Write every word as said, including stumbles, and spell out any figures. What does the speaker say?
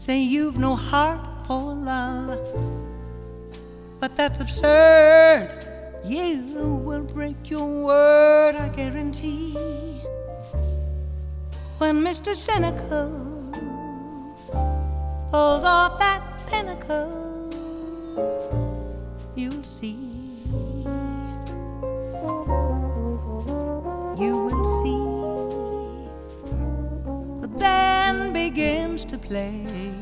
say you've no heart for love, but that's absurd. You will break your word, I guarantee. When Mister Cynical falls off that pinnacle, you'll see. You will see. The band begins to play.